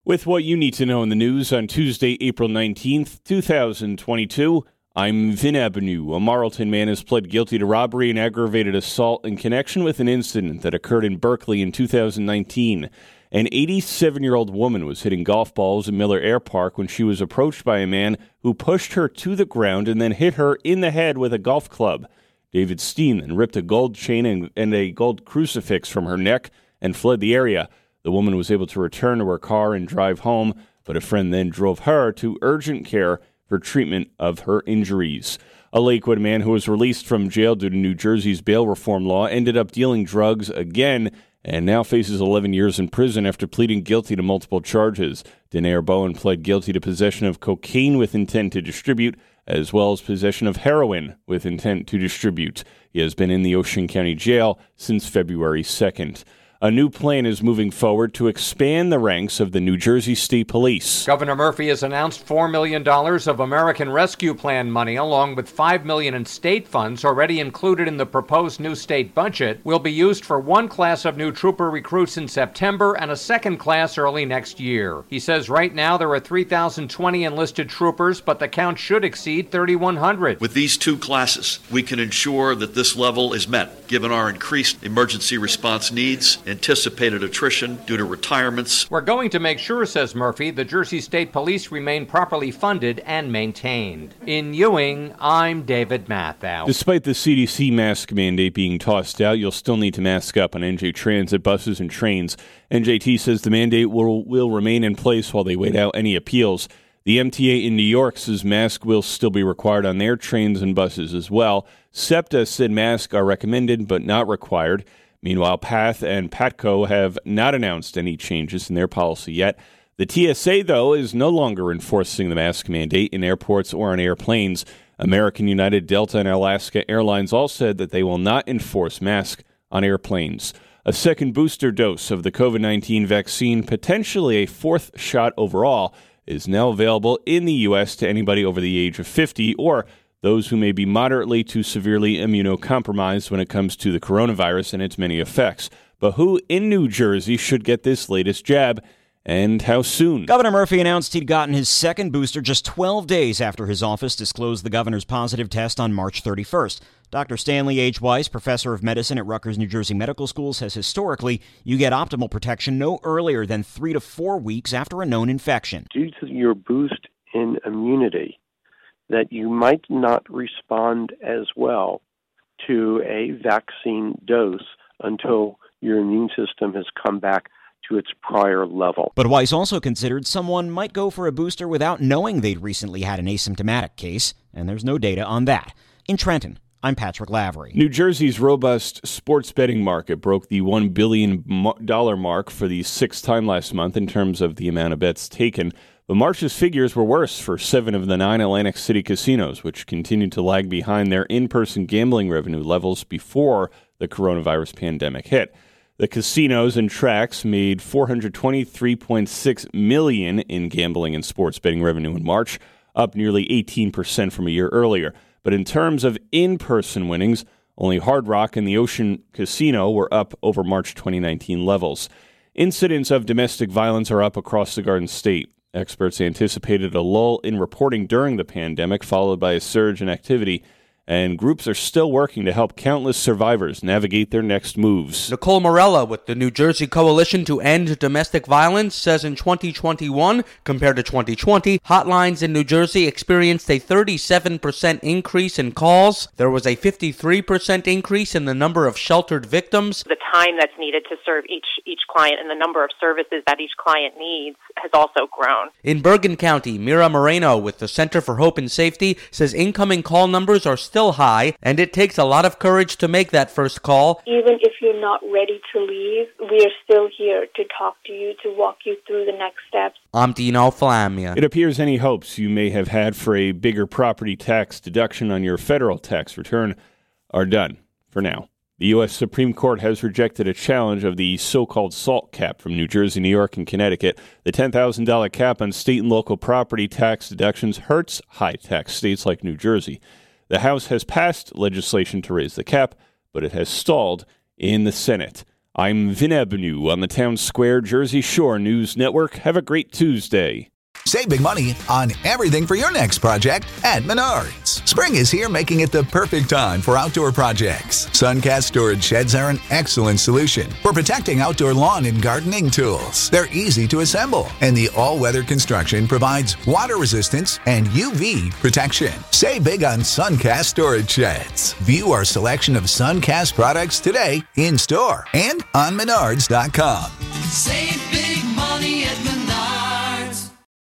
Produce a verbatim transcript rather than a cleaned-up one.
With what you need to know in the news on Tuesday, April nineteenth, twenty twenty-two, I'm Vin Avenue. A Marlton man has pled guilty to robbery and aggravated assault in connection with an incident that occurred in Berkeley in two thousand nineteen. An eighty-seven-year-old woman was hitting golf balls in Miller Air Park when she was approached by a man who pushed her to the ground and then hit her in the head with a golf club. David Steen then ripped a gold chain and, and a gold crucifix from her neck and fled the area. The woman was able to return to her car and drive home, but a friend then drove her to urgent care for treatment of her injuries. A Lakewood man who was released from jail due to New Jersey's bail reform law ended up dealing drugs again and now faces eleven years in prison after pleading guilty to multiple charges. Denair Bowen pled guilty to possession of cocaine with intent to distribute, as well as possession of heroin with intent to distribute. He has been in the Ocean County Jail since February second. A new plan is moving forward to expand the ranks of the New Jersey State Police. Governor Murphy has announced four million dollars of American Rescue Plan money, along with five million dollars in state funds already included in the proposed new state budget, will be used for one class of new trooper recruits in September and a second class early next year. He says right now there are three thousand twenty enlisted troopers, but the count should exceed three thousand one hundred. With these two classes, we can ensure that this level is met, given our increased emergency response needs, anticipated attrition due to retirements. We're going to make sure, says Murphy, the Jersey State Police remain properly funded and maintained. In Ewing, I'm David Matthau. Despite the C D C mask mandate being tossed out, you'll still need to mask up on N J Transit buses and trains. N J T says the mandate will, will remain in place while they wait out any appeals. The M T A in New York says masks will still be required on their trains and buses as well. SEPTA said masks are recommended but not required. Meanwhile, PATH and PATCO have not announced any changes in their policy yet. The T S A, though, is no longer enforcing the mask mandate in airports or on airplanes. American, United, Delta, and Alaska Airlines all said that they will not enforce masks on airplanes. A second booster dose of the covid nineteen vaccine, potentially a fourth shot overall, is now available in the U S to anybody over the age of fifty or those who may be moderately to severely immunocompromised when it comes to the coronavirus and its many effects. But who in New Jersey should get this latest jab, and how soon? Governor Murphy announced he'd gotten his second booster just twelve days after his office disclosed the governor's positive test on March thirty-first. Doctor Stanley H. Weiss, professor of medicine at Rutgers New Jersey Medical School, says historically you get optimal protection no earlier than three to four weeks after a known infection. Due to your boost in immunity, that you might not respond as well to a vaccine dose until your immune system has come back to its prior level. But Weiss also considered someone might go for a booster without knowing they'd recently had an asymptomatic case, and there's no data on that. In Trenton, I'm Patrick Lavery. New Jersey's robust sports betting market broke the one billion dollars mark for the sixth time last month in terms of the amount of bets taken. But March's figures were worse for seven of the nine Atlantic City casinos, which continued to lag behind their in-person gambling revenue levels before the coronavirus pandemic hit. The casinos and tracks made four hundred twenty-three point six million dollars in gambling and sports betting revenue in March, up nearly eighteen percent from a year earlier. But in terms of in-person winnings, only Hard Rock and the Ocean Casino were up over March twenty nineteen levels. Incidents of domestic violence are up across the Garden State. Experts anticipated a lull in reporting during the pandemic, followed by a surge in activity, and groups are still working to help countless survivors navigate their next moves. Nicole Morella with the New Jersey Coalition to End Domestic Violence says in twenty twenty-one, compared to twenty twenty, hotlines in New Jersey experienced a thirty-seven percent increase in calls. There was a fifty-three percent increase in the number of sheltered victims. The time that's needed to serve each each client and the number of services that each client needs has also grown. In Bergen County, Mira Moreno with the Center for Hope and Safety says incoming call numbers are still high, and it takes a lot of courage to make that first call. Even if you're not ready to leave, we are still here to talk to you, to walk you through the next steps. I'm Dino Flamia. It appears any hopes you may have had for a bigger property tax deduction on your federal tax return are done for now. The U S Supreme Court has rejected a challenge of the so-called SALT cap from New Jersey, New York, and Connecticut. The ten thousand dollars cap on state and local property tax deductions hurts high-tax states like New Jersey. The House has passed legislation to raise the cap, but it has stalled in the Senate. I'm Vin Avenue on the Town Square Jersey Shore News Network. Have a great Tuesday. Save big money on everything for your next project at Menards. Spring is here, making it the perfect time for outdoor projects. Suncast storage sheds are an excellent solution for protecting outdoor lawn and gardening tools. They're easy to assemble, and the all-weather construction provides water resistance and U V protection. Save big on Suncast storage sheds. View our selection of Suncast products today in store and on Menards dot com. Save